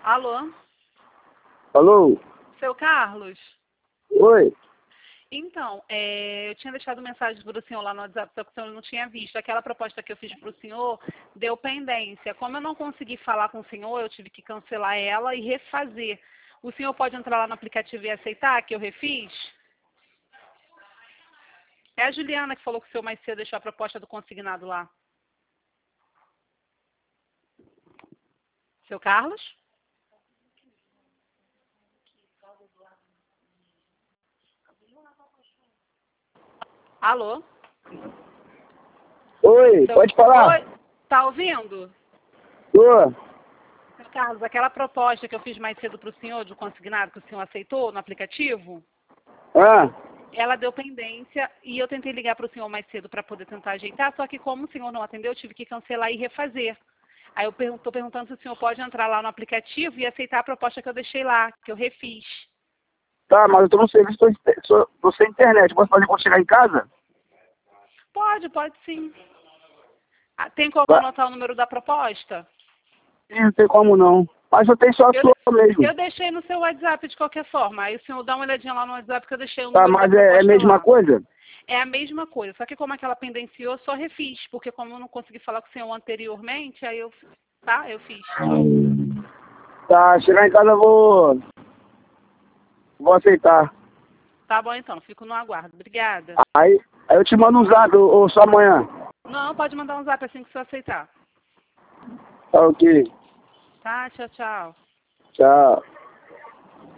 Alô? Alô? Seu Carlos? Oi? Então, eu tinha deixado mensagem para o senhor lá no WhatsApp, só que o senhor não tinha visto. Aquela proposta que eu fiz para o senhor deu pendência. Como eu não consegui falar com o senhor, eu tive que cancelar ela e refazer. O senhor pode entrar lá no aplicativo e aceitar que eu refiz? É a Juliana que falou que o senhor mais cedo deixou a proposta do consignado lá. Seu Carlos? Alô? Oi, pode falar? Oi? Tá ouvindo? Tô. Seu Carlos, aquela proposta que eu fiz mais cedo para o senhor, do consignado, que o senhor aceitou no aplicativo, Ah, ela deu pendência e eu tentei ligar para o senhor mais cedo para poder tentar ajeitar, só que como o senhor não atendeu, eu tive que cancelar e refazer. Aí eu estou perguntando se o senhor pode entrar lá no aplicativo e aceitar a proposta que eu deixei lá, que eu refiz. tá, mas eu tô no serviço, tô sem internet. Posso fazer quando chegar em casa? Pode sim. Ah, tem como Vai. anotar o número da proposta? Ih, não tem como não. Mas eu tenho só a Eu, sua mesmo. eu deixei no seu WhatsApp de qualquer forma. Aí o senhor dá uma olhadinha lá no WhatsApp que eu deixei o Tá, número da mas é a proposta mesma lá. coisa? É a mesma coisa, só que como aquela pendenciou, eu só refiz, porque como eu não consegui falar com o senhor anteriormente, aí eu fiz. Tá, chegar em casa eu vou aceitar. Tá bom então, fico no aguardo. Obrigada. Aí eu te mando um zap, ou só amanhã. Não, pode mandar um zap assim que o senhor aceitar. Tá ok. Tá, tchau, tchau. Tchau.